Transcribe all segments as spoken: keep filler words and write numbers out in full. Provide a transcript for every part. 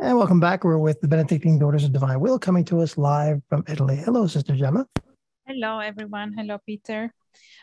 And welcome back. We're with the Benedictine Daughters of Divine Will, coming to us live from Italy. Hello, Sister Gemma. Hello, everyone. Hello, Peter.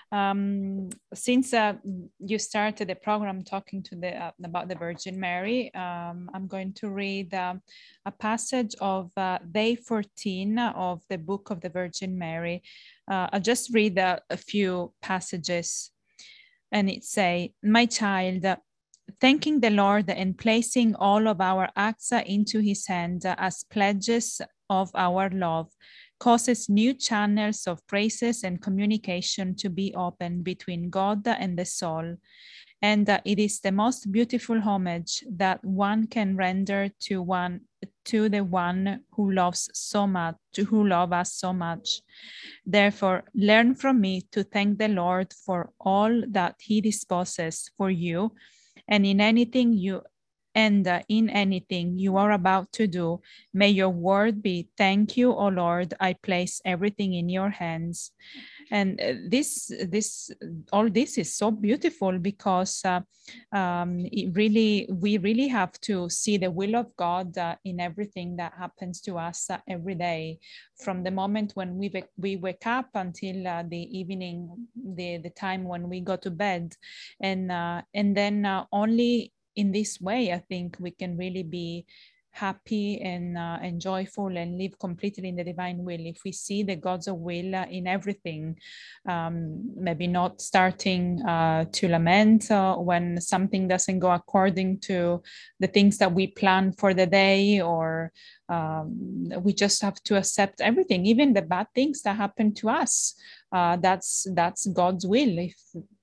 Um, since uh, you started the program talking to the uh, about the Virgin Mary, um, I'm going to read uh, a passage of uh, day fourteen of the Book of the Virgin Mary. Uh, I'll just read uh, a few passages, and it say, "My child, thanking the Lord and placing all of our acts into his hand as pledges of our love causes new channels of praises and communication to be opened between God and the soul. And uh, it is the most beautiful homage that one can render to one to the one who loves so much, to who love us so much. Therefore, learn from me to thank the Lord for all that he disposes for you, and in anything you and uh, in anything you are about to do, may your word be, thank you, O Lord, I place everything in your hands. And uh, this, this, all this is so beautiful because uh, um, it really, we really have to see the will of God uh, in everything that happens to us uh, every day, from the moment when we, we wake up until uh, the evening, the, the time when we go to bed. And, uh, and then uh, only in this way, I think we can really be happy and, uh, and joyful and live completely in the divine will. If we see the God's will uh, in everything, um, maybe not starting uh, to lament uh, when something doesn't go according to the things that we plan for the day, or um, we just have to accept everything, even the bad things that happen to us. Uh, that's that's God's will. If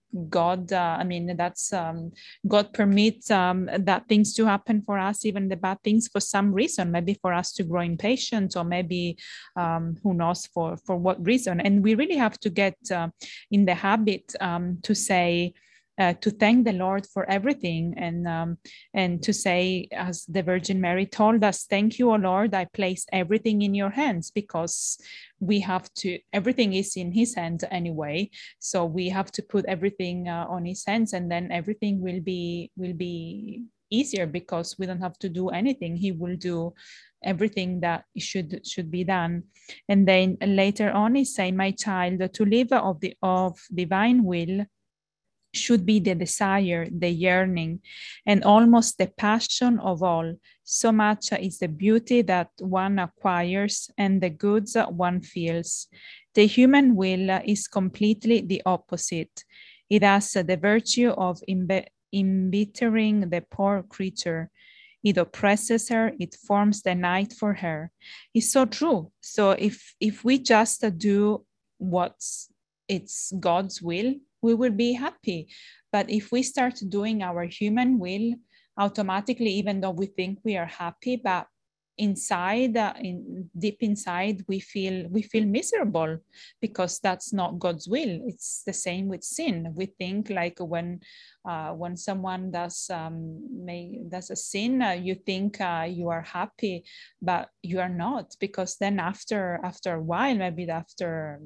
God, uh, I mean, that's um, God permits um, that things to happen for us, even the bad things, for some reason, maybe for us to grow impatient, or maybe um, who knows for, for what reason. And we really have to get uh, in the habit um, to say, uh, to thank the Lord for everything, and um, and to say, as the Virgin Mary told us, thank you, O Lord, I place everything in your hands, because we have to, everything is in his hands anyway, so we have to put everything uh, on his hands, and then everything will be will be easier, because we don't have to do anything. He will do everything that should should be done. And then later on he say, my child, to live of the of divine will should be the desire, the yearning, and almost the passion of all. So much is the beauty that one acquires and the goods that one feels. The human will is completely the opposite. It has the virtue of imbe- embittering the poor creature. It oppresses her, it forms the night for her. It's so true. So if if we just do what's it's God's will, we will be happy. But if we start doing our human will, automatically, even though we think we are happy, but inside, uh, in deep inside, we feel we feel miserable, because that's not God's will. It's the same with sin. We think, like, when uh, when someone does um, may, does a sin, uh, you think uh, you are happy, but you are not, because then after after a while, maybe after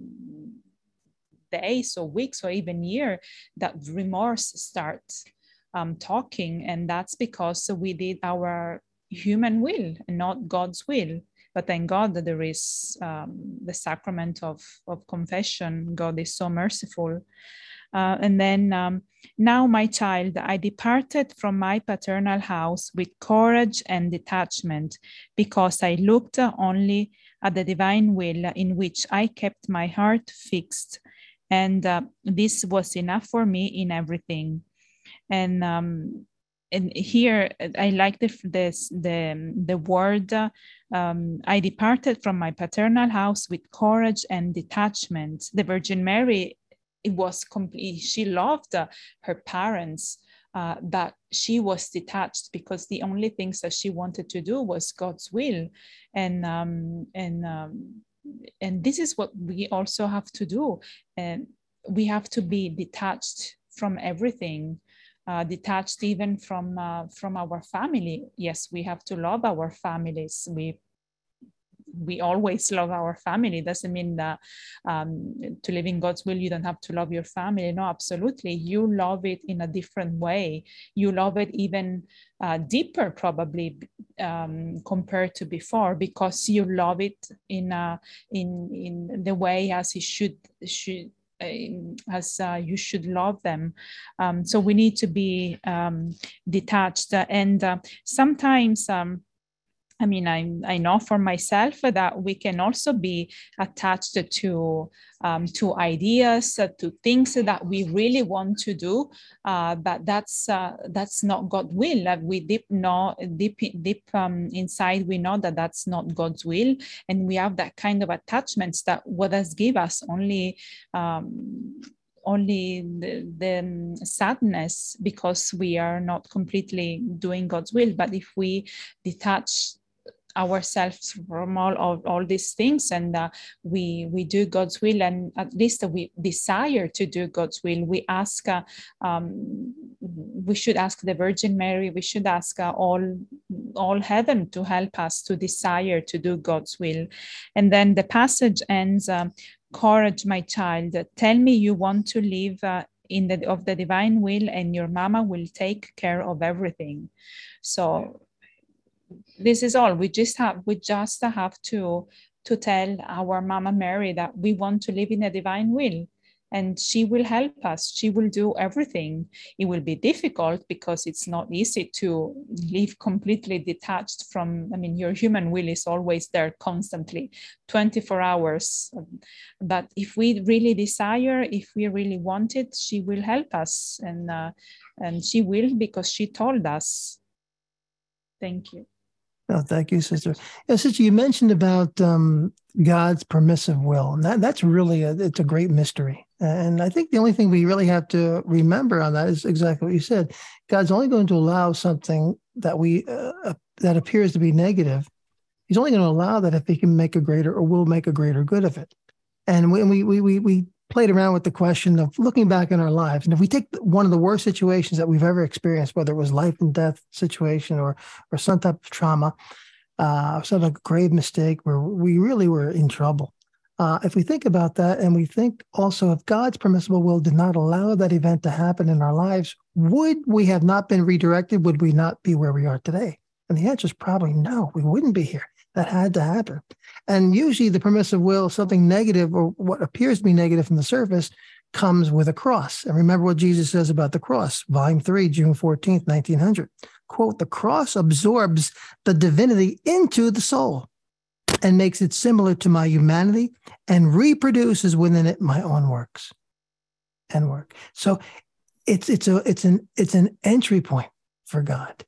days or weeks or even year, that remorse starts um, talking, and that's because we did our human will and not God's will. But thank God that there is um, the sacrament of, of confession. God is so merciful. Uh, and then, um, now, my child, I departed from my paternal house with courage and detachment, because I looked only at the divine will, in which I kept my heart fixed. And uh, this was enough for me in everything. And um, and here I like the this, the the word. Uh, um, I departed from my paternal house with courage and detachment. The Virgin Mary, it was complete. She loved uh, her parents, uh, but she was detached, because the only things that she wanted to do was God's will, and um, and um, and this is what we also have to do. And we have to be detached from everything, uh, detached even from uh, from our family. Yes, we have to love our families. We we always love our family. It doesn't mean that um, to live in God's will, you don't have to love your family. No, absolutely. You love it in a different way. You love it even uh, deeper, probably, um, compared to before, because you love it in a, in in the way as it should should. as uh, you should love them. Um, so we need to be um, detached. And uh, sometimes, um, I mean, I, I know for myself that we can also be attached to, um, to ideas, uh, to things that we really want to do, uh, but that's uh, that's not God's will. Like we deep know, deep deep um, inside, we know that that's not God's will, and we have that kind of attachments that what does give us only. Um, only the, the sadness because we are not completely doing God's will. But if we detach ourselves from all of all these things and uh, we we do God's will, and at least we desire to do God's will, we ask uh, um, we should ask the Virgin Mary, we should ask uh, all all heaven to help us to desire to do God's will. And then the passage ends, um, courage, my child, tell me you want to live uh, in the of the divine will, and your mama will take care of everything. So this is all. We just have we just have to to tell our Mama Mary that we want to live in a divine will, and she will help us. She will do everything. It will be difficult because it's not easy to live completely detached from, I mean, your human will is always there constantly, twenty-four hours. But if we really desire, if we really want it, she will help us, and uh, and she will, because she told us. Thank you. No, thank you, Sister. Yeah, Sister, you mentioned about um, God's permissive will, and that, that's really a, it's a great mystery. And I think the only thing we really have to remember on that is exactly what you said. God's only going to allow something that we uh, that appears to be negative. He's only going to allow that if he can make a greater or will make a greater good of it. And we we we we, we played around with the question of looking back in our lives. And if we take one of the worst situations that we've ever experienced, whether it was life and death situation or or some type of trauma, uh, some like grave mistake where we really were in trouble. Uh, if we think about that, and we think also if God's permissible will did not allow that event to happen in our lives, would we have not been redirected? Would we not be where we are today? And the answer is probably no, we wouldn't be here. That had to happen. And usually the permissive will, something negative or what appears to be negative from the surface, comes with a cross. And remember what Jesus says about the cross, volume three, June fourteenth, nineteen hundred. Quote, the cross absorbs the divinity into the soul and makes it similar to my humanity and reproduces within it my own works and work. So it's it's a it's an it's an entry point for God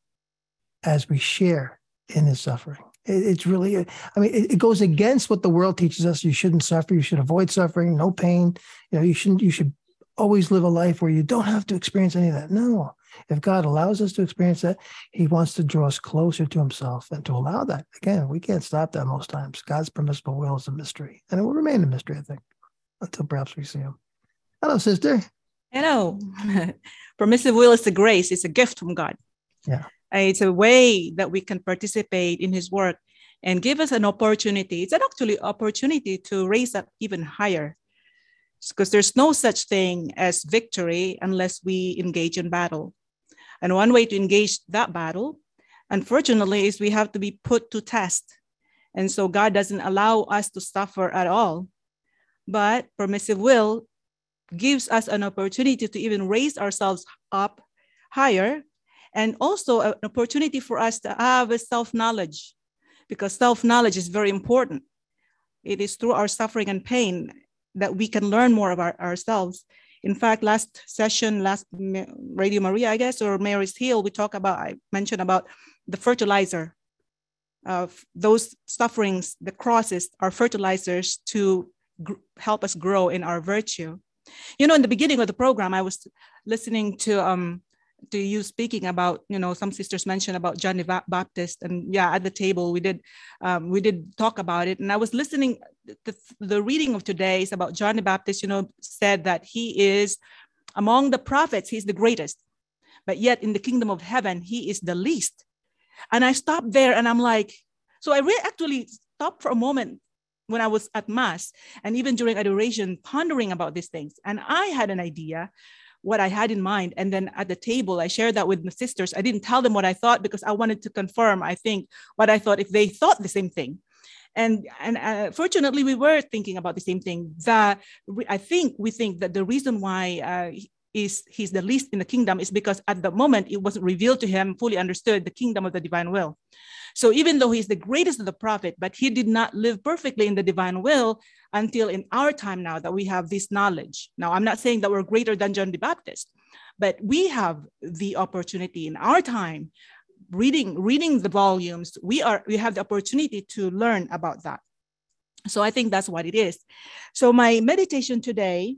as we share in his suffering. It's really, I mean, it, it goes against what the world teaches us. You shouldn't suffer. You should avoid suffering, no pain. You know, you shouldn't, you should always live a life where you don't have to experience any of that. No, if God allows us to experience that, he wants to draw us closer to himself and to allow that. Again, we can't stop that most times. God's permissible will is a mystery, and it will remain a mystery, I think, until perhaps we see him. Hello, sister. Hello. Permissive will is a grace. It's a gift from God. Yeah. It's a way that we can participate in his work and give us an opportunity. It's an actually opportunity to raise up even higher, because there's no such thing as victory unless we engage in battle. And one way to engage that battle, unfortunately, is we have to be put to test. And so God doesn't allow us to suffer at all. But permissive will gives us an opportunity to even raise ourselves up higher, and also an opportunity for us to have a self-knowledge, because self-knowledge is very important. It is through our suffering and pain that we can learn more about ourselves. In fact, last session, last Radio Maria, I guess, or Mary's Heal, we talked about, I mentioned about the fertilizer of those sufferings. The crosses are fertilizers to gr- help us grow in our virtue. You know, in the beginning of the program, I was listening to um, to you speaking about, you know, some sisters mentioned about John the Baptist, and yeah, at the table we did um, we did talk about it. And I was listening. The, the reading of today is about John the Baptist. You know, said that he is among the prophets, he's the greatest, but yet in the kingdom of heaven he is the least. And I stopped there, and I'm like, so I really actually stopped for a moment when I was at Mass and even during adoration, pondering about these things. And I had an idea what I had in mind. And then at the table, I shared that with my sisters. I didn't tell them what I thought because I wanted to confirm, I think, what I thought if they thought the same thing. And, and uh, fortunately, we were thinking about the same thing. That I think we think that the reason why uh, is he's the least in the kingdom is because at the moment it wasn't revealed to him, fully understood the kingdom of the divine will. So even though he's the greatest of the prophet, but he did not live perfectly in the divine will until in our time now that we have this knowledge. Now, I'm not saying that we're greater than John the Baptist, but we have the opportunity in our time, reading, reading the volumes, we are we have the opportunity to learn about that. So I think that's what it is. So my meditation today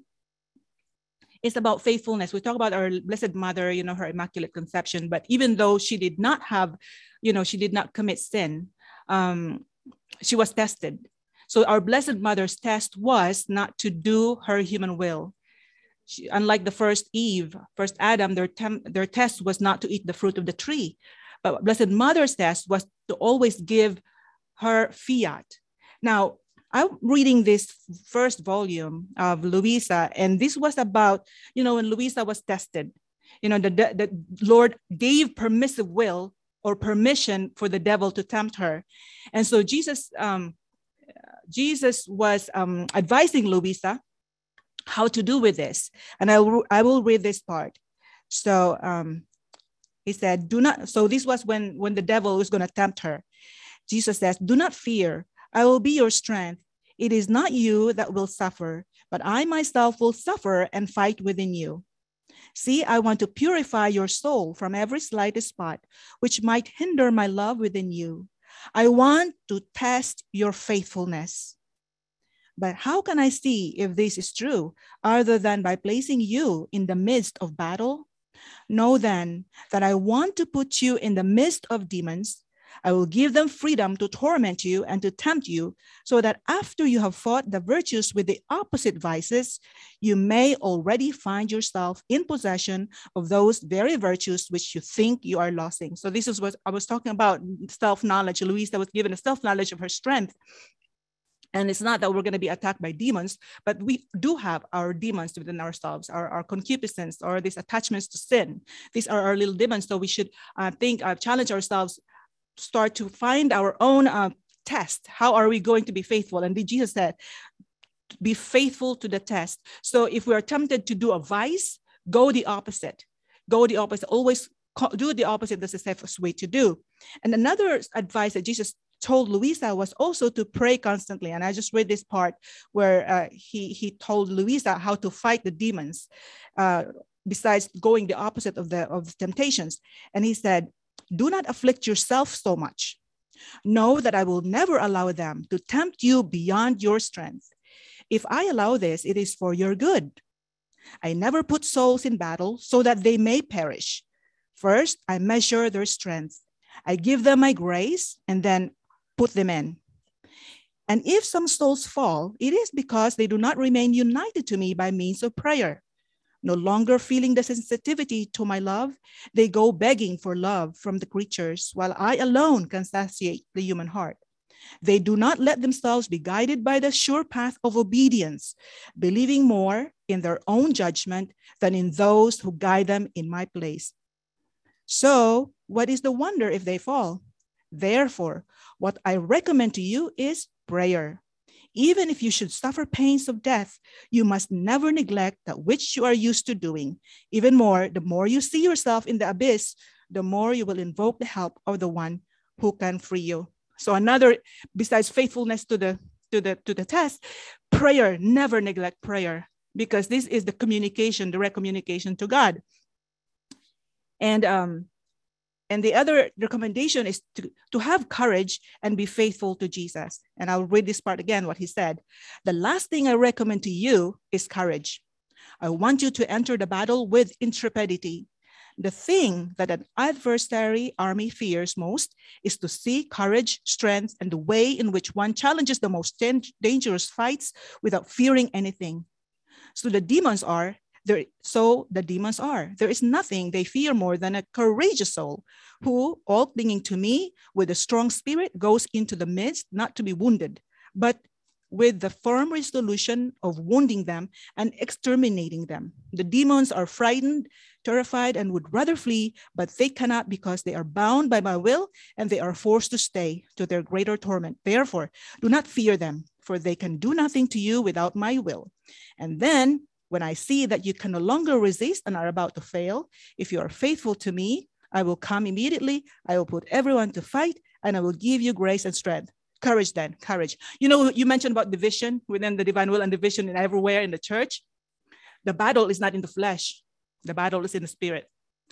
is about faithfulness. We talk about our Blessed Mother, you know, her Immaculate Conception, but even though she did not have, you know, she did not commit sin, um, she was tested. So our Blessed Mother's test was not to do her human will. She, unlike the first Eve, first Adam, their, tem- their test was not to eat the fruit of the tree. But Blessed Mother's test was to always give her fiat. Now, I'm reading this first volume of Luisa, and this was about, you know, when Luisa was tested, you know, the, the, the Lord gave permissive will or permission for the devil to tempt her. And so Jesus, um, Jesus was um, advising Luisa how to do with this. And I, I will read this part. So um, he said, do not, so this was when, when the devil was going to tempt her. Jesus says, do not fear, I will be your strength. It is not you that will suffer, but I myself will suffer and fight within you. See, I want to purify your soul from every slightest spot, which might hinder my love within you. I want to test your faithfulness. But how can I see if this is true, other than by placing you in the midst of battle? Know then that I want to put you in the midst of demons. I will give them freedom to torment you and to tempt you, so that after you have fought the virtues with the opposite vices, you may already find yourself in possession of those very virtues which you think you are losing. So this is what I was talking about, self-knowledge. Luisa was given a self-knowledge of her strength. And it's not that we're going to be attacked by demons, but we do have our demons within ourselves, our, our concupiscence or these attachments to sin. These are our little demons. So we should uh, think, uh, challenge ourselves, start to find our own uh, test. How are we going to be faithful? And Jesus said, be faithful to the test. So if we are tempted to do a vice, go the opposite. Go the opposite. Always do the opposite. That's the safest way to do. And another advice that Jesus told Luisa was also to pray constantly. And I just read this part where uh, he, he told Luisa how to fight the demons, uh, besides going the opposite of the, of the temptations. And he said, do not afflict yourself so much. Know that I will never allow them to tempt you beyond your strength. If I allow this, it is for your good. I never put souls in battle so that they may perish. First, I measure their strength. I give them my grace and then put them in. And if some souls fall, it is because they do not remain united to me by means of prayer. No longer feeling the sensitivity to my love, they go begging for love from the creatures, while I alone can satiate the human heart. They do not let themselves be guided by the sure path of obedience, believing more in their own judgment than in those who guide them in my place. So, what is the wonder if they fall? Therefore, what I recommend to you is prayer. Even if you should suffer pains of death, you must never neglect that which you are used to doing. Even more, the more you see yourself in the abyss, the more you will invoke the help of the one who can free you. So another, besides faithfulness to the to the to the test, prayer, never neglect prayer, because this is the communication, direct communication to God. And um, and the other recommendation is to, to have courage and be faithful to Jesus. And I'll read this part again, what he said. The last thing I recommend to you is courage. I want you to enter the battle with intrepidity. The thing that an adversary army fears most is to see courage, strength, and the way in which one challenges the most dangerous fights without fearing anything. So the demons are There, so the demons are. There is nothing they fear more than a courageous soul who, all clinging to me with a strong spirit, goes into the midst, not to be wounded, but with the firm resolution of wounding them and exterminating them. The demons are frightened, terrified, and would rather flee, but they cannot because they are bound by my will and they are forced to stay to their greater torment. Therefore, do not fear them, for they can do nothing to you without my will. And then, when I see that you can no longer resist and are about to fail, if you are faithful to me, I will come immediately. I will put everyone to fight, and I will give you grace and strength. Courage then, courage. You know, you mentioned about division within the divine will and division in everywhere in the church. The battle is not in the flesh. The battle is in the spirit.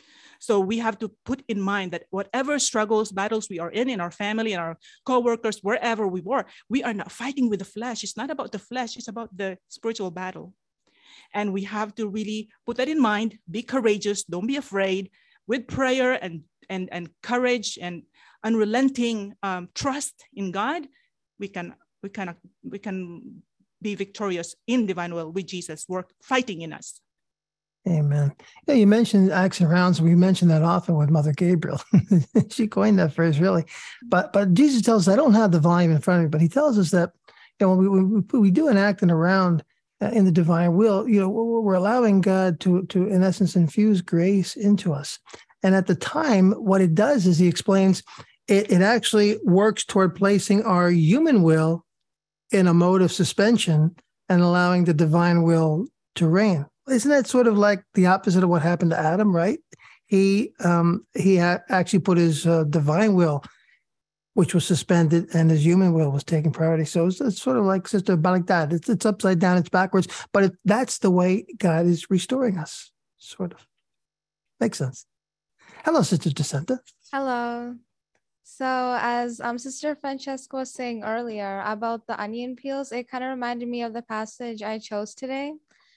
So we have to put in mind that whatever struggles, battles we are in, in our family, in our co-workers, wherever we were, we are not fighting with the flesh. It's not about the flesh. It's about the spiritual battle. And we have to really put that in mind. Be courageous. Don't be afraid. With prayer and, and, and courage and unrelenting um, trust in God, we can, we, can, we can be victorious in divine will with Jesus work fighting in us. Amen. Yeah, you mentioned acts and rounds. We mentioned that often with Mother Gabriel. She coined that phrase, really. But but Jesus tells us, I don't have the volume in front of me, but he tells us that, you know, when we, we, we do an act and a round uh, in the divine will, you know, we're, we're allowing God to, to, in essence, infuse grace into us. And at the time, what it does is he explains it, it actually works toward placing our human will in a mode of suspension and allowing the divine will to reign. Isn't that sort of like the opposite of what happened to Adam, right? He um, he ha- actually put his uh, divine will, which was suspended, and his human will was taking priority. So it's, it's sort of like sister about like that. It's it's upside down, it's backwards, but it, that's the way God is restoring us. Sort of makes sense. Hello, Sister Jacinta. Hello. So as um, Sister Francesca was saying earlier about the onion peels, it kind of reminded me of the passage I chose today.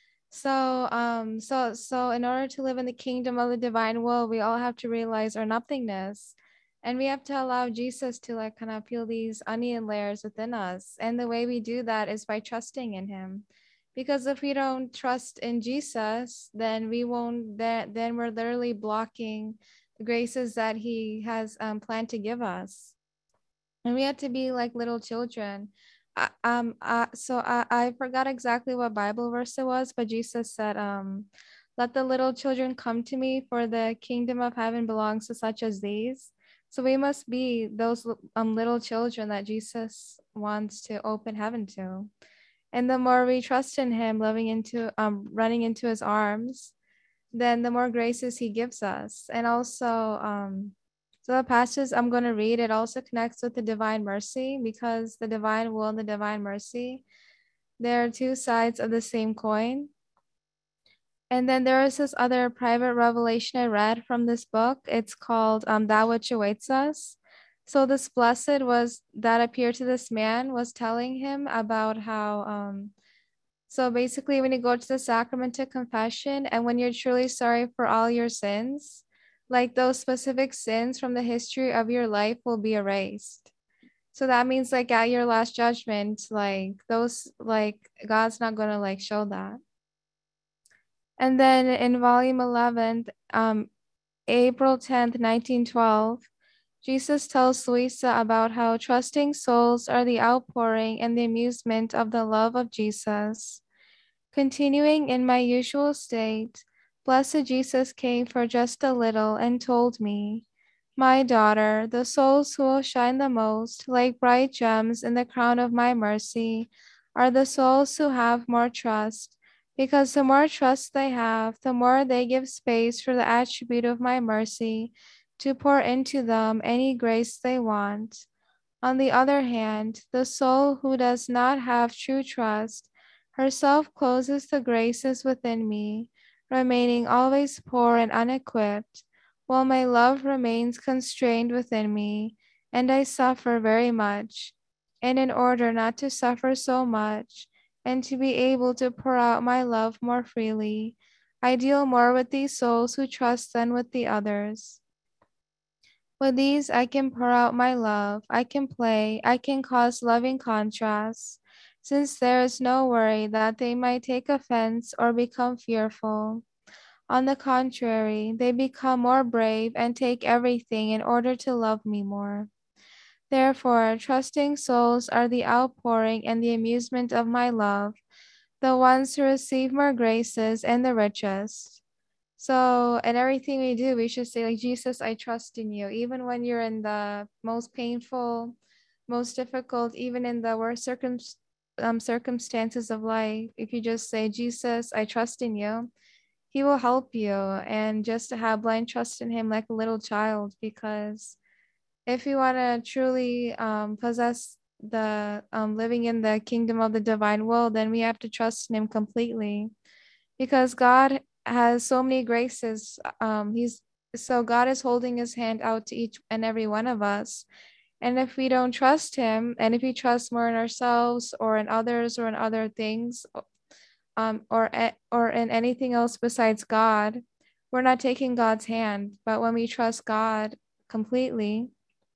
So, um, so, so in order to live in the kingdom of the divine will, we all have to realize our nothingness, and we have to allow Jesus to like kind of peel these onion layers within us. And the way we do that is by trusting in him, because if we don't trust in Jesus, then we won't, then, then we're literally blocking the graces that he has um, planned to give us. And we have to be like little children. Uh, um, uh, so I, I forgot exactly what Bible verse it was, but Jesus said, um, let the little children come to me, for the kingdom of heaven belongs to such as these. So we must be those um, little children that Jesus wants to open heaven to. And the more we trust in him, loving into, um, running into his arms, then the more graces he gives us. And also, um, so the passage I'm going to read, it also connects with the divine mercy, because the divine will and the divine mercy, they're two sides of the same coin. And then there is this other private revelation I read from this book. It's called um, That Which Awaits Us. So this blessed was that appeared to this man was telling him about how, um, so basically when you go to the sacrament of confession, and when you're truly sorry for all your sins, like those specific sins from the history of your life will be erased. So that means like at your last judgment, like those, like God's not going to like show that. And then in volume eleven, um, April tenth, nineteen twelve, Jesus tells Luisa about how trusting souls are the outpouring and the amusement of the love of Jesus. Continuing in my usual state, Blessed Jesus came for just a little and told me, my daughter, the souls who will shine the most, like bright gems in the crown of my mercy, are the souls who have more trust, because the more trust they have, the more they give space for the attribute of my mercy to pour into them any grace they want. On the other hand, the soul who does not have true trust herself closes the graces within me, remaining always poor and unequipped, while my love remains constrained within me, and I suffer very much. And in order not to suffer so much, and to be able to pour out my love more freely, I deal more with these souls who trust than with the others. With these, I can pour out my love, I can play, I can cause loving contrasts, since there is no worry that they might take offense or become fearful. On the contrary, they become more brave and take everything in order to love me more. Therefore, trusting souls are the outpouring and the amusement of my love, the ones who receive more graces and the richest. So, in everything we do, we should say, like, Jesus, I trust in you. Even when you're in the most painful, most difficult, even in the worst circum- um, circumstances of life, if you just say, Jesus, I trust in you, he will help you. And just to have blind trust in him like a little child, because if you want to truly um, possess the um, living in the kingdom of the divine will, then we have to trust in him completely, because God has so many graces. Um, he's so God is holding his hand out to each and every one of us. And if we don't trust him, and if we trust more in ourselves or in others or in other things, um, or or in anything else besides God, we're not taking God's hand. But when we trust God completely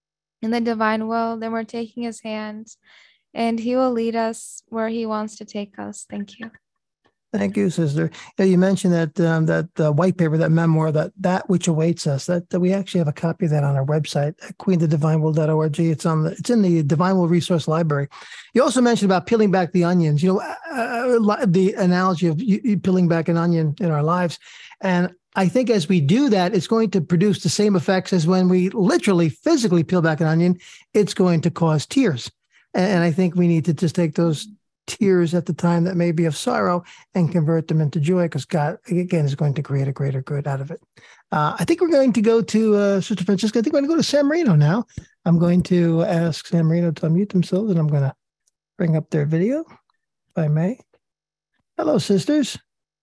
in the divine will, then we're taking his hands, and he will lead us where he wants to take us. Thank you. Thank you, sister. Yeah, you mentioned that um, that uh, white paper, that memoir, that that which awaits us. That, that we actually have a copy of that on our website at queen the divine will dot org. It's on the it's in the Divine Will Resource Library. You also mentioned about peeling back the onions. You know, uh, the analogy of you, you peeling back an onion in our lives, and I think as we do that, it's going to produce the same effects as when we literally physically peel back an onion. It's going to cause tears, and, and I think we need to just take those tears at the time that may be of sorrow and convert them into joy, because God, again, is going to create a greater good out of it. Uh, I think we're going to go to uh, Sister Francesca. I think we're going to go to San Marino now. I'm going to ask San Marino to unmute themselves, and I'm going to bring up their video, if I may. Hello, sisters.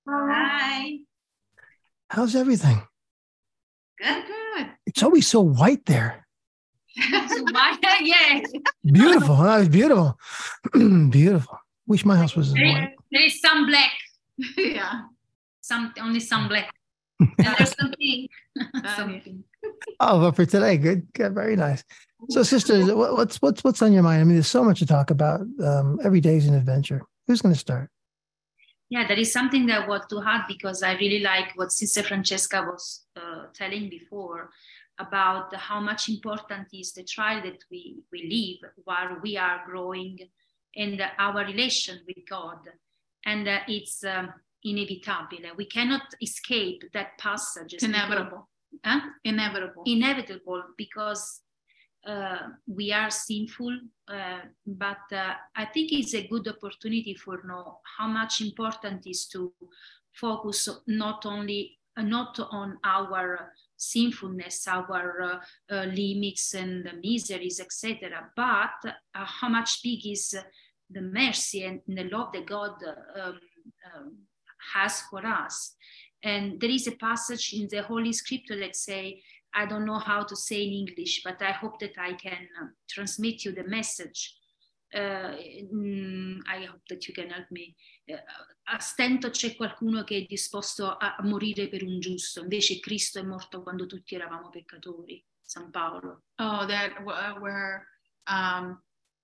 Hi. How's everything? Good, good. It's always so white there. So why? Yeah. Beautiful. Huh? It's beautiful. Beautiful. Wish my house was as There, white. there is some black. Yeah. Some only some black. And there's some pink. Some pink. Oh, but for today, good, good, very nice. So, sisters, what, what's what's what's on your mind? I mean, there's so much to talk about. Um, every day is an adventure. Who's going to start? Yeah, there is something that I want to add, because I really like what Sister Francesca was uh, telling before about how much important is the trial that we, we live while we are growing in the, our relation with God. And uh, it's um, inevitable. We cannot escape that passage. It's inevitable. Because, huh? Inevitable. Inevitable, because uh, we are sinful, uh, but uh, I think it's a good opportunity for know how much important is to focus not only uh, not on our sinfulness, our uh, uh, limits and the miseries, et cetera, but uh, how much big is the mercy and the love that God um, um, has for us. And there is a passage in the Holy Scripture that say, I don't know how to say in English, but I hope that I can uh, transmit you the message. Uh, mm, I hope that you can help me. Uh, a stento c'è qualcuno che è disposto a, a morire per un giusto, invece Cristo è morto quando tutti eravamo peccatori. San Paolo. Oh, that uh, where um,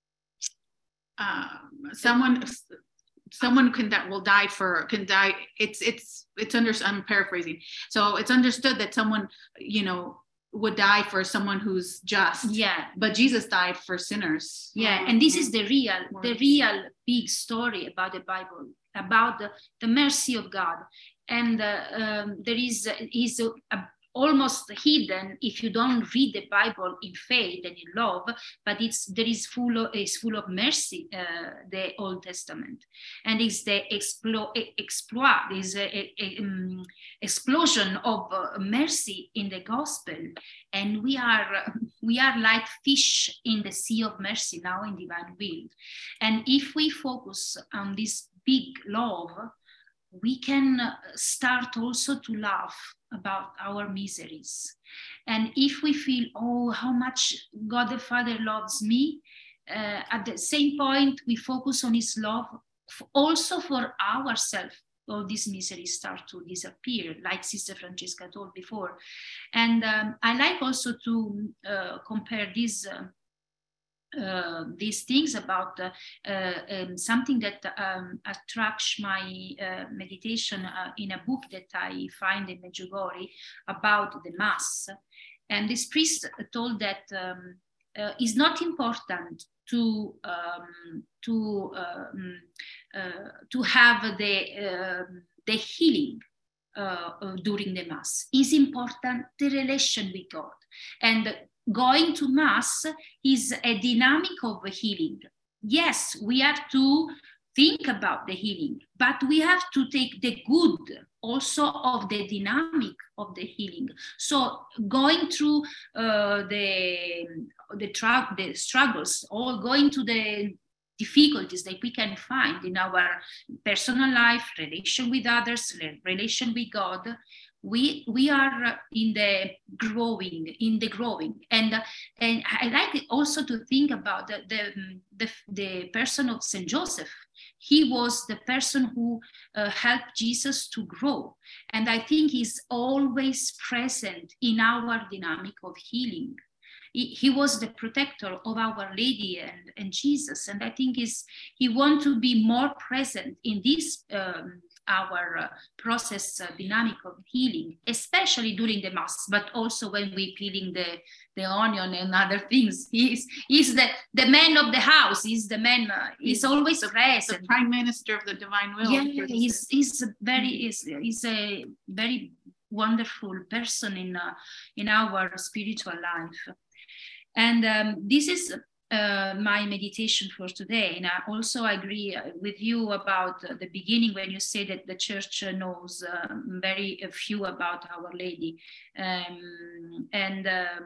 uh, someone someone can that will die for can die. It's it's it's under. I'm paraphrasing. So it's understood that someone, you know, would die for someone who's just. Yeah. But Jesus died for sinners. Yeah, and this is the real, the real big story about the Bible, about the, the mercy of God. And uh, um, there is is a, a, almost hidden if you don't read the Bible in faith and in love, but it's there is full of, is full of mercy, uh, the Old Testament, and it's the explo, exploit, is a, a, a um, explosion of uh, mercy in the gospel, and we are we are like fish in the sea of mercy now in divine will, and if we focus on this big love, we can start also to laugh about our miseries. And if we feel, oh, how much God the Father loves me, uh, at the same point, we focus on his love also for ourselves. All these miseries start to disappear, like Sister Francesca told before. And um, I like also to uh, compare this uh, uh, these things about uh, uh, um, something that um, attracts my uh, meditation uh, in a book that I find in Medjugorje about the Mass. And this priest told that um, uh, it's not important to um, to um, uh, to have the uh, the healing uh, during the Mass. It's important the relation with God. And going to Mass is a dynamic of healing. Yes, we have to think about the healing, but we have to take the good also of the dynamic of the healing. So going through uh, the the, tra- the struggles, or going to the difficulties that we can find in our personal life, relation with others, relation with God, we we are in the growing, in the growing. And, and I like also to think about the, the, the, the person of Saint Joseph. He was the person who uh, helped Jesus to grow. And I think he's always present in our dynamic of healing. He, he was the protector of Our Lady and, and Jesus. And I think is he wants to be more present in this um, our uh, process uh, dynamic of healing, especially during the Mass, but also when we peeling the, the onion and other things. He's, he's the, the man of the house. He's the man, uh, he's, he's always the, present. The prime minister of the divine will. Yeah, he's, he's very, he's, he's a very wonderful person in, uh, in our spiritual life. And um, this is Uh, my meditation for today. And I also agree with you about uh, the beginning when you say that the church knows uh, very few about Our Lady. Um, and uh,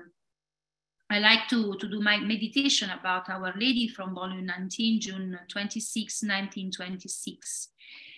I like to, to do my meditation about Our Lady from volume nineteen, June twenty-sixth, nineteen twenty-six.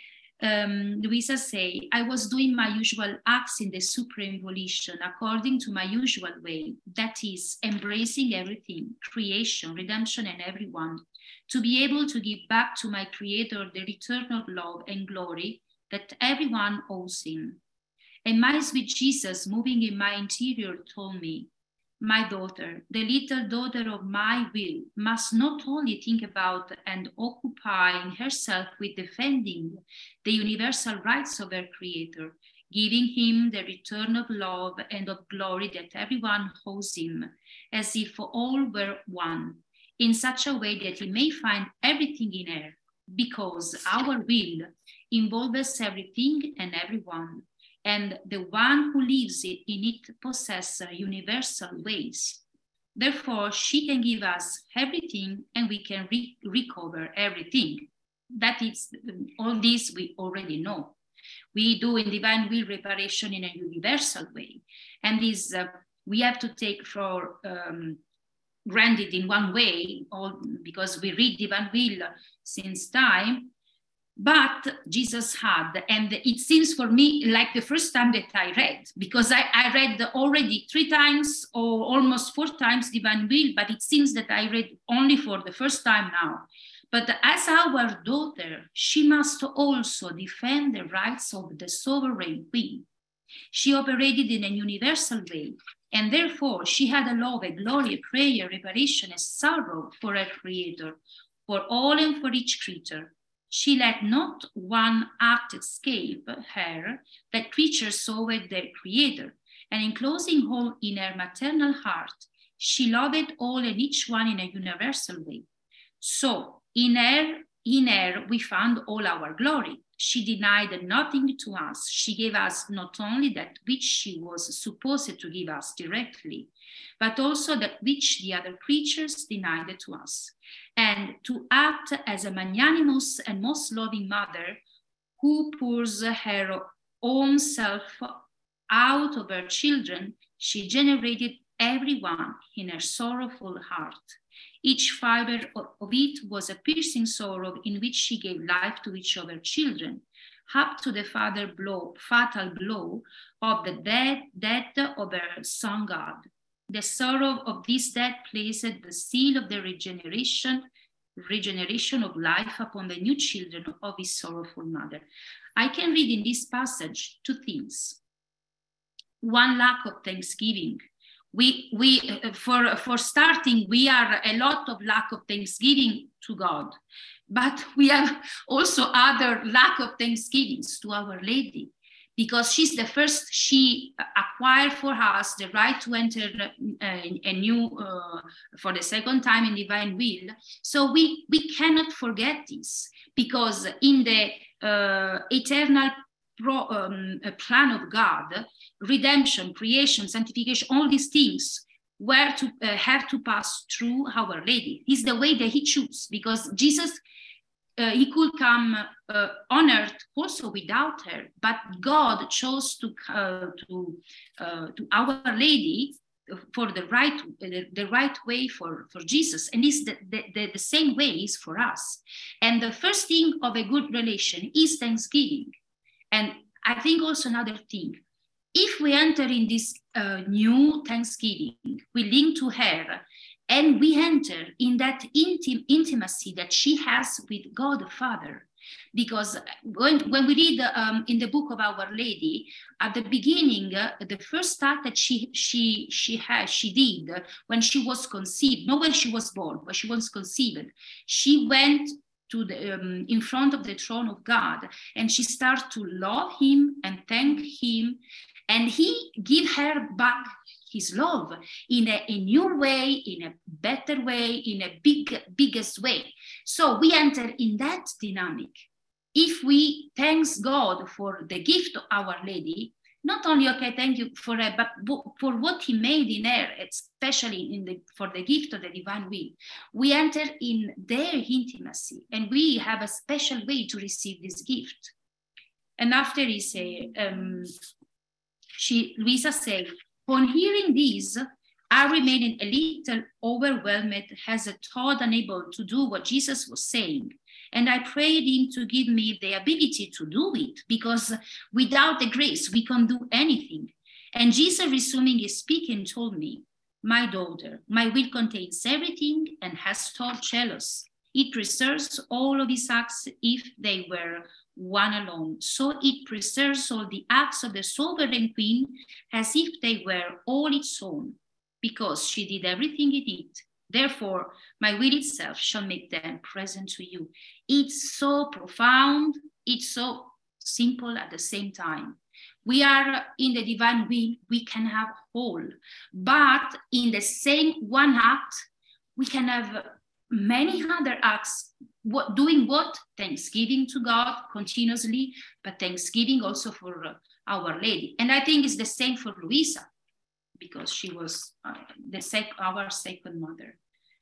Um, Luisa say, I was doing my usual acts in the supreme volition according to my usual way, that is, embracing everything, creation, redemption, and everyone, to be able to give back to my Creator the return of love and glory that everyone owes him. And my sweet Jesus, moving in my interior, told me, my daughter, the little daughter of my will, must not only think about and occupying herself with defending the universal rights of her Creator, giving him the return of love and of glory that everyone owes him, as if all were one, in such a way that he may find everything in her, because our will involves everything and everyone. And the one who lives in it possesses universal ways. Therefore, she can give us everything and we can re- recover everything. That is, all this we already know. We do in divine will reparation in a universal way. And this uh, we have to take for um, granted in one way, all, because we read divine will since time. But Jesus had, and it seems for me like the first time that I read, because I, I read already three times or almost four times Divine Will, but it seems that I read only for the first time now. But as our daughter, she must also defend the rights of the sovereign queen. She operated in a universal way, and therefore she had a love, a glory, a prayer, reparation, a sorrow for her Creator, for all and for each creature. She let not one act escape her that creatures saw with their Creator, and enclosing all in her maternal heart, she loved all and each one in a universal way. So in her, in her we found all our glory. She denied nothing to us. She gave us not only that which she was supposed to give us directly, but also that which the other creatures denied to us. And to act as a magnanimous and most loving mother who pours her own self out of her children, she generated everyone in her sorrowful heart. Each fiber of it was a piercing sorrow in which she gave life to each of her children, up to the fatal blow, fatal blow of the death, death of her son God. The sorrow of this death placed the seal of the regeneration, regeneration of life upon the new children of his sorrowful mother. I can read in this passage two things. One, lack of thanksgiving, We, we for, for starting, we are a lot of lack of thanksgiving to God, but we have also other lack of thanksgivings to Our Lady, because she's the first, she acquired for us the right to enter a, a new, uh, for the second time in divine will. So we, we cannot forget this, because in the uh, eternal pro, um, plan of God, redemption, creation, sanctification, all these things were to uh, have to pass through Our Lady. It's the way that he chose, because Jesus, uh, he could come uh, on earth also without her, but God chose to uh, to uh, to Our Lady for the right the, the right way for, for Jesus, and it's the, the, the, the same way is for us. And the first thing of a good relation is thanksgiving. And I think also another thing, if we enter in this uh, new thanksgiving, we link to her, and we enter in that intim- intimacy that she has with God the Father. Because when, when we read um, in the book of Our Lady, at the beginning, uh, the first act that she she she had, she did uh, when she was conceived, not when she was born, but she was conceived, she went to the um, in front of the throne of God, and she started to love him and thank him, and he give her back his love in a, a new way, in a better way, in a big, biggest way. So we enter in that dynamic. If we thanks God for the gift of Our Lady, not only, okay, thank you for her, but for what he made in her, especially in the, for the gift of the divine will, we enter in their intimacy, and we have a special way to receive this gift. And after he say, um, she, Luisa said, on hearing this, I remained a little overwhelmed as a thought unable to do what Jesus was saying. And I prayed him to give me the ability to do it, because without the grace, we can't do anything. And Jesus, resuming his speaking, told me, my daughter, my will contains everything and has thought jealous. It preserves all of his acts if they were one alone. So it preserves all the acts of the sovereign queen as if they were all its own, because she did everything it did. Therefore, my will itself shall make them present to you. It's so profound, it's so simple at the same time. We are in the divine will, we can have whole, but in the same one act, we can have many other acts. What, doing what? Thanksgiving to God continuously, but thanksgiving also for uh, Our Lady. And I think it's the same for Luisa, because she was uh, the sec- our second mother.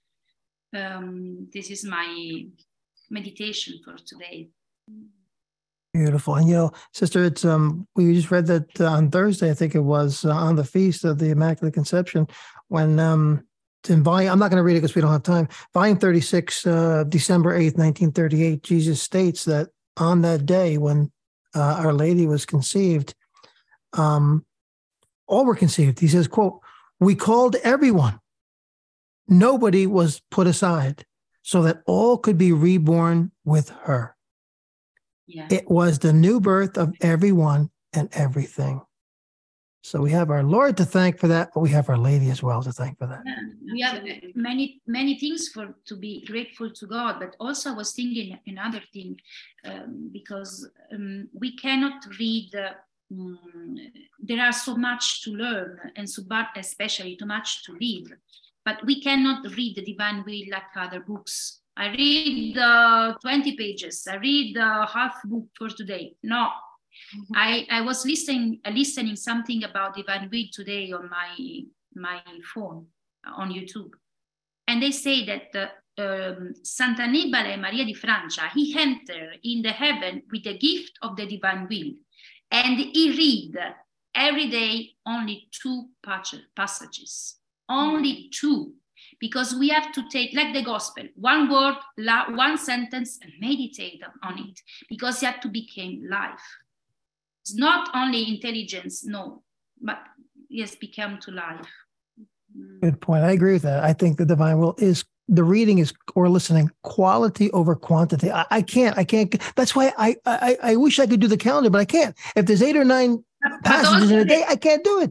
Um, this is my meditation for today. Beautiful. And, you know, sister, it's um, we just read that uh, on Thursday, I think it was, uh, on the Feast of the Immaculate Conception, when um, it's in volume, I'm not going to read it because we don't have time. Volume thirty-six, uh, December eighth, nineteen thirty-eight, Jesus states that on that day when uh, Our Lady was conceived, um, all were conceived. He says, quote, we called everyone. Nobody was put aside, so that all could be reborn with her. Yeah. It was the new birth of everyone and everything. So we have our Lord to thank for that, but we have Our Lady as well to thank for that. Yeah, we have many, many things for to be grateful to God, but also I was thinking another thing, um, because um, we cannot read, uh, um, there are so much to learn, and so but especially too much to read, but we cannot read the divine will like other books. I read uh, twenty pages, I read uh, half book for today. No. Mm-hmm. I, I was listening uh, listening something about divine will today on my my phone uh, on YouTube, and they say that uh, um, Sant'Annibale Maria di Francia, he entered in the heaven with the gift of the divine will, and he read every day only two passages, only mm-hmm. two, because we have to take, like the gospel, one word, one sentence, and meditate on it, because you have to become life. It's not only intelligence, no, but yes, become to life. Good point. I agree with that. I think the divine will is, the reading is, or listening, quality over quantity. I, I can't, I can't, that's why I, I I wish I could do the calendar, but I can't. If there's eight or nine passages in a day, I can't do it.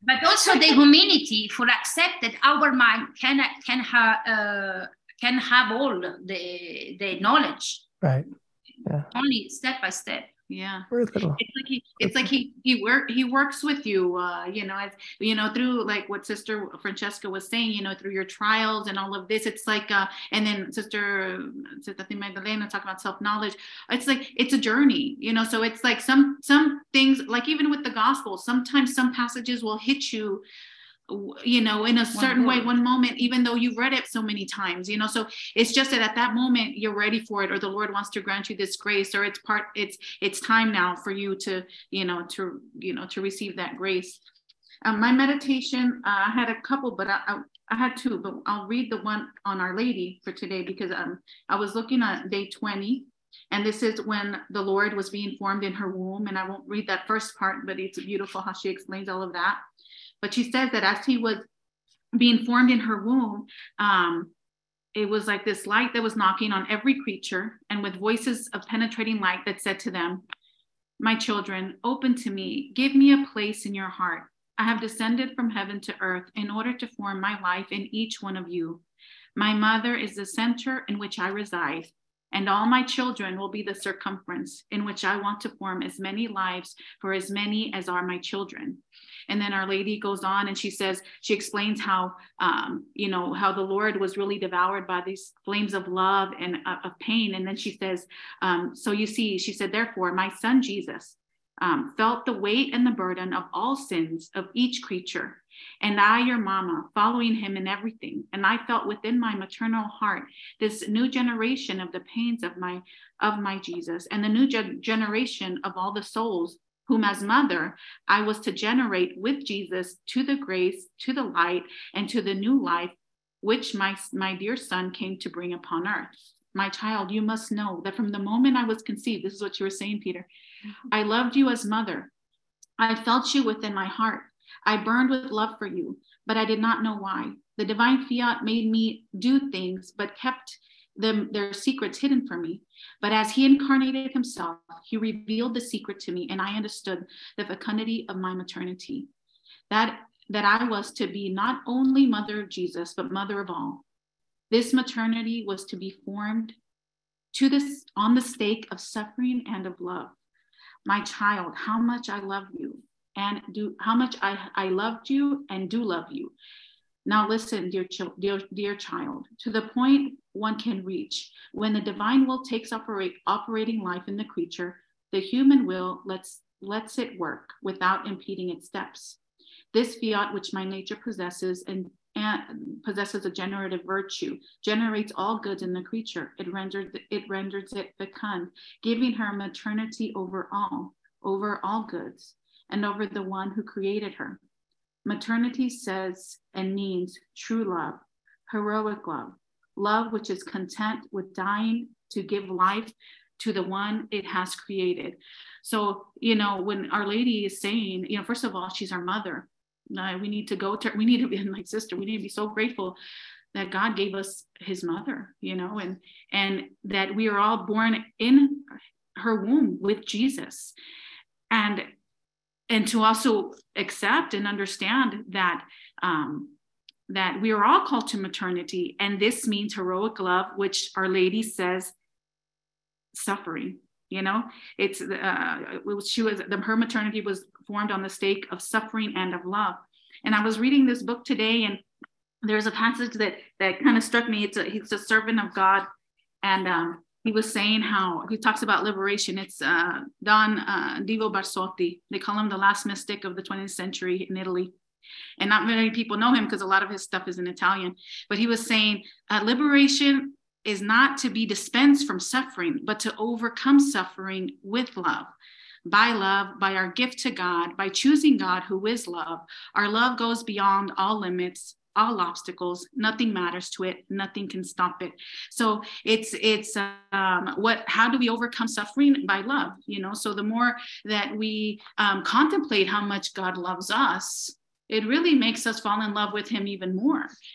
but also the humanity for accept that our mind can can have uh, can have all the the knowledge. Right. Yeah. Only step by step. Yeah, Very little. it's like he, it's like he he work he works with you, uh, you know, as you know, through like what Sister Francesca was saying, you know, through your trials and all of this. It's like, uh, and then Sister Sister Magdalena talking about self knowledge. It's like it's a journey, you know. So it's like some some things, like even with the gospel, sometimes some passages will hit you, you know, in a certain way, one moment, even though you've read it so many times, you know. So it's just that at that moment you're ready for it, or the Lord wants to grant you this grace, or it's part it's it's time now for you to, you know, to you know to receive that grace. Um, my meditation, uh, I had a couple, but I, I I had two, but I'll read the one on Our Lady for today, because um I was looking at day twenty, and this is when the Lord was being formed in her womb. And I won't read that first part, but it's beautiful how she explains all of that. But she says that as he was being formed in her womb, um, it was like this light that was knocking on every creature, and with voices of penetrating light that said to them, "My children, open to me, give me a place in your heart. I have descended from heaven to earth in order to form my life in each one of you. My mother is the center in which I reside, and all my children will be the circumference in which I want to form as many lives for as many as are my children." And then Our Lady goes on and she says, she explains how, um, you know, how the Lord was really devoured by these flames of love and uh, of pain. And then she says, um, so you see, she said, therefore, my son Jesus um, felt the weight and the burden of all sins of each creature. And I, your mama, following him in everything. And I felt within my maternal heart this new generation of the pains of my of my Jesus, and the new ge- generation of all the souls whom as mother I was to generate with Jesus to the grace, to the light, and to the new life which my, my dear son came to bring upon earth. My child, you must know that from the moment I was conceived, this is what you were saying, Peter, I loved you as mother. I felt you within my heart. I burned with love for you, but I did not know why. The divine fiat made me do things, but kept them their secrets hidden from me. But as he incarnated himself, he revealed the secret to me, and I understood the fecundity of my maternity, that that I was to be not only mother of Jesus, but mother of all. This maternity was to be formed to this on the stake of suffering and of love. My child, how much I love you, and do how much I, I loved you and do love you. Now listen, dear, dear, dear child, to the point one can reach when the divine will takes operate, operating life in the creature, the human will lets, lets it work without impeding its steps. This fiat which my nature possesses and, and possesses a generative virtue, generates all goods in the creature. It renders it renders it fecund, giving her maternity over all, over all goods, and over the one who created her. Maternity says and means true love, heroic love, love which is content with dying to give life to the one it has created. So, you know, when Our Lady is saying, you know, first of all, she's our mother. Uh, we need to go to, we need to be, like sister, we need to be so grateful that God gave us his mother, you know, and, and that we are all born in her womb with Jesus. And And to also accept and understand that um, that we are all called to maternity, and this means heroic love, which Our Lady says suffering. You know, it's uh, she was the, her maternity was formed on the stake of suffering and of love. And I was reading this book today, and there's a passage that that kind of struck me. It's a, he's a servant of God, and um, he was saying how he talks about liberation. It's uh, Don uh, Divo Barsotti. They call him the last mystic of the twentieth century in Italy. And not many people know him because a lot of his stuff is in Italian. But he was saying uh, liberation is not to be dispensed from suffering, but to overcome suffering with love. By love, by our gift to God, by choosing God who is love, our love goes beyond all limits, all obstacles. Nothing matters to it. Nothing can stop it. So it's it's um, what? How do we overcome suffering? By love, you know. So the more that we um, contemplate how much God loves us, it really makes us fall in love with Him even more.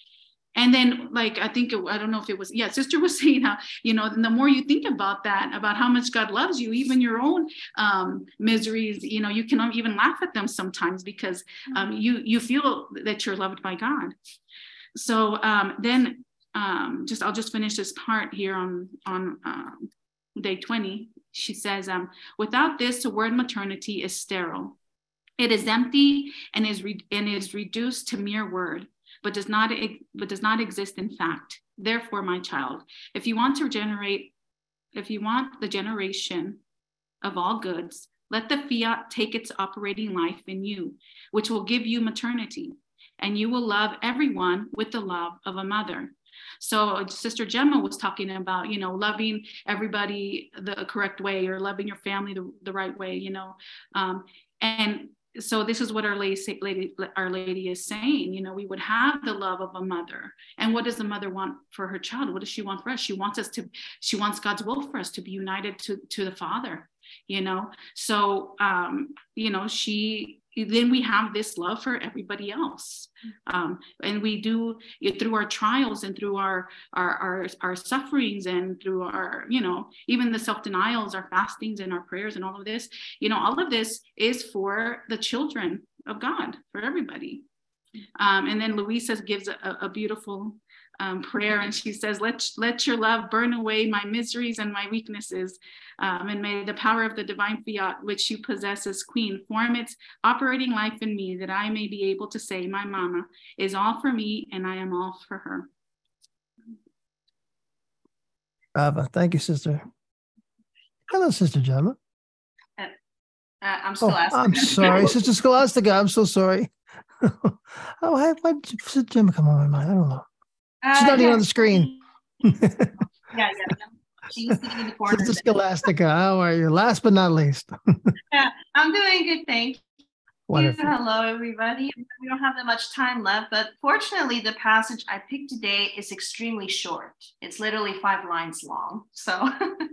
And then, like, I think, it, I don't know if it was, yeah, sister was saying how, you know, the more you think about that, about how much God loves you, even your own um, miseries, you know, you can even laugh at them sometimes because um, you, you feel that you're loved by God. So um, then um, just, I'll just finish this part here on, on um, day twenty. She says, um, without this, the word maternity is sterile. It is empty and is, re- and is reduced to mere word, but does not but does not exist in fact. Therefore, my child, if you want to generate, if you want the generation of all goods, let the fiat take its operating life in you, which will give you maternity, and you will love everyone with the love of a mother. So Sister Gemma was talking about, you know, loving everybody the correct way, or loving your family the, the right way, you know, um, and so this is what Our Lady, Lady, Our Lady is saying, you know, we would have the love of a mother. And what does the mother want for her child? What does she want for us? She wants us to, she wants God's will for us to be united to, to the Father, you know? So, um, you know, she, then we have this love for everybody else. Um, and we do it through our trials and through our, our, our, our sufferings and through our, you know, even the self-denials, our fastings and our prayers and all of this, you know, all of this is for the children of God, for everybody. Um, and then Luisa gives a, a beautiful um, prayer, and she says, let, let your love burn away my miseries and my weaknesses, um, and may the power of the divine fiat, which you possess as queen, form its operating life in me, that I may be able to say, my mama is all for me and I am all for her. Bravo. Thank you, sister. Hello, Sister Gemma. Uh, I'm Scholastica. Oh, I'm sorry, Sister Scholastica. I'm so sorry. oh, why, why did Sister Gemma come on my mind? I don't know. She's Uh, not even yeah. on the screen. yeah, yeah. She's sitting in the corner. Sister Scholastica, how are you? Last but not least. yeah, I'm doing good, thank you. Wonderful. Hello, everybody. We don't have that much time left, but fortunately, the passage I picked today is extremely short. It's literally five lines long. So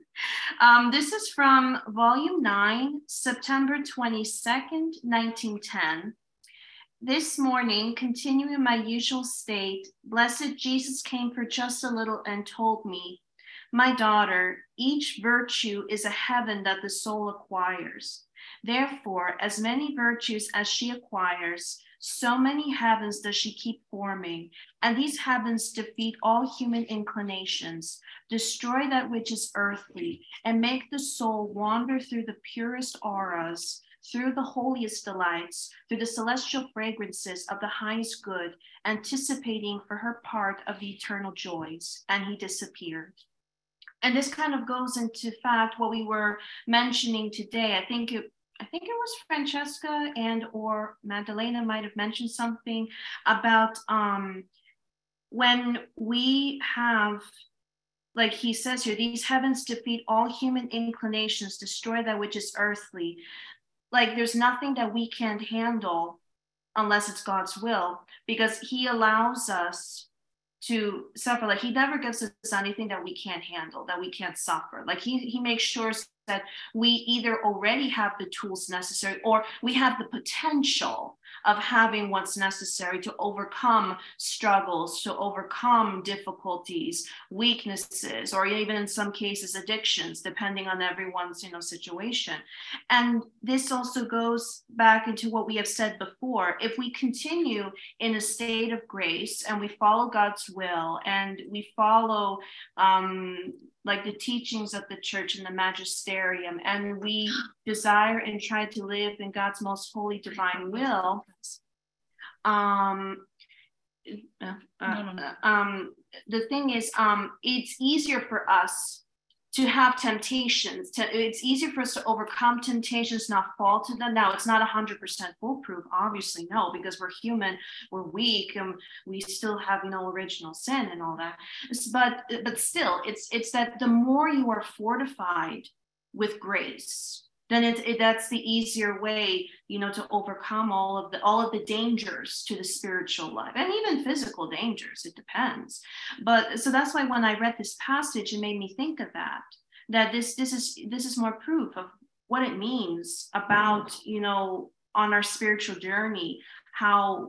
um, this is from volume nine, September twenty-second, nineteen ten. This morning, continuing my usual state, blessed Jesus came for just a little and told me, my daughter, each virtue is a heaven that the soul acquires. Therefore, as many virtues as she acquires, so many heavens does she keep forming, and these heavens defeat all human inclinations, destroy that which is earthly, and make the soul wander through the purest auras, through the holiest delights, through the celestial fragrances of the highest good, anticipating for her part of the eternal joys. And he disappeared. And this kind of goes into fact what we were mentioning today. I think it, I think it was Francesca and or Magdalena might have mentioned something about um, when we have, like he says here, these heavens defeat all human inclinations, destroy that which is earthly. Like there's nothing that we can't handle unless it's God's will, because he allows us to suffer. Like he never gives us anything that we can't handle, that we can't suffer. Like he, he makes sure that we either already have the tools necessary or we have the potential of having what's necessary to overcome struggles, to overcome difficulties, weaknesses, or even in some cases addictions, depending on everyone's, you know, situation. And this also goes back into what we have said before. If we continue in a state of grace and we follow God's will and we follow um, like the teachings of the church and the magisterium, and we desire and try to live in God's most holy divine will, um, uh, uh, no, no. um, the thing is, um, it's easier for us to have temptations. To, it's easier for us to overcome temptations, not fall to them. Now, it's not one hundred percent foolproof, obviously, no, because we're human, we're weak, and we still have, you know, original sin and all that. But, but still, it's, it's that the more you are fortified with grace, then it's it, that's the easier way, you know, to overcome all of the all of the dangers to the spiritual life, and even physical dangers. It depends. But so that's why when I read this passage, it made me think of that. That this this is this is more proof of what it means about, you know, on our spiritual journey, how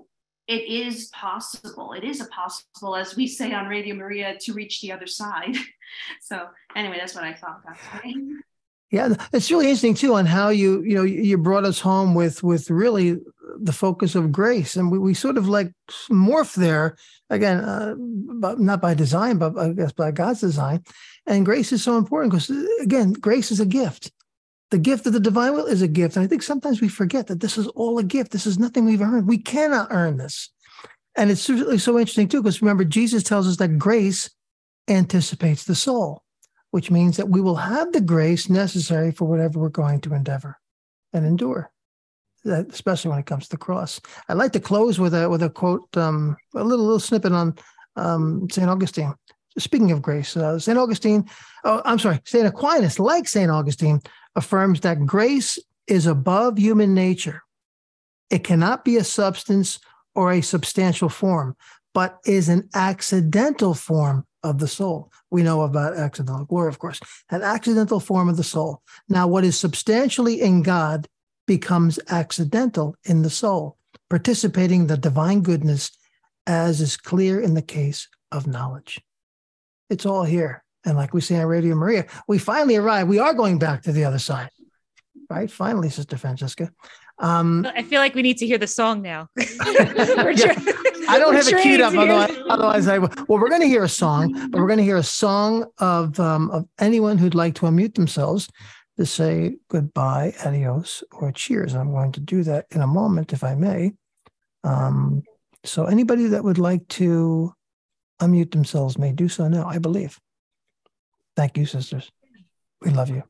it is possible. It is a possible, as we say on Radio Maria, to reach the other side. So anyway, that's what I thought about today. Yeah, it's really interesting too on how you you know you brought us home with with really the focus of grace, and we, we sort of like morph there again, uh, but not by design, but I guess by God's design. And grace is so important because again, grace is a gift. The gift of the divine will is a gift, and I think sometimes we forget that this is all a gift. This is nothing we've earned. We cannot earn this, and it's really so interesting too because remember, Jesus tells us that grace anticipates the soul, which means that we will have the grace necessary for whatever we're going to endeavor and endure, that, especially when it comes to the cross. I'd like to close with a with a quote, um, a little little snippet on um, Saint Augustine. Speaking of grace, uh, Saint Augustine, oh, I'm sorry, Saint Aquinas, like Saint Augustine, affirms that grace is above human nature. It cannot be a substance or a substantial form, but is an accidental form of the soul. We know about accidental glory, of course, an accidental form of the soul. Now, what is substantially in God becomes accidental in the soul, participating the divine goodness, as is clear in the case of knowledge. It's all here. And like we say on Radio Maria, we finally arrive. We are going back to the other side, right? Finally, Sister Francesca. Um, I feel like we need to hear the song now. yeah. I don't have it queued up, otherwise, otherwise I will. Well, we're going to hear a song, but we're going to hear a song of um, of anyone who'd like to unmute themselves to say goodbye, adios, or cheers. I'm going to do that in a moment, if I may. Um, so anybody that would like to unmute themselves may do so now, I believe. Thank you, sisters. We love you.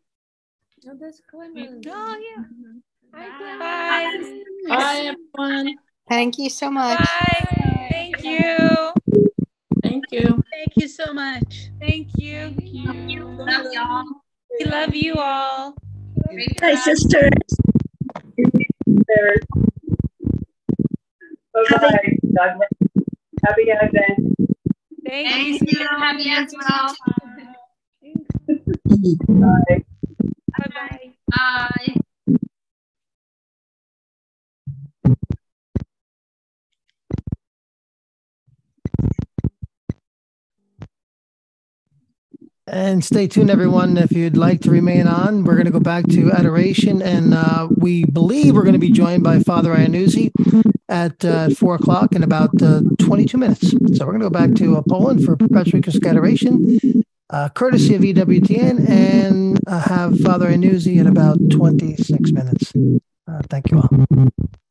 Oh, yeah. Bye. Bye, everyone. Thank you so much. Bye. Thank you. Thank you. Thank you so much. Thank you. Thank you. Love y'all. We love you all. Hi, sisters. Bye-bye. God bless. Happy Advent. Thank, Thank you. you. Happy Advent. Bye. Bye-bye. Bye. And stay tuned, everyone. If you'd like to remain on, we're going to go back to adoration, and uh, we believe we're going to be joined by Father Iannuzzi at uh, four o'clock in about uh, twenty-two minutes. So we're going to go back to uh, Poland for Perpetual Eucharistic Adoration, uh, courtesy of E W T N, and uh, have Father Iannuzzi in about twenty-six minutes. Uh, thank you all.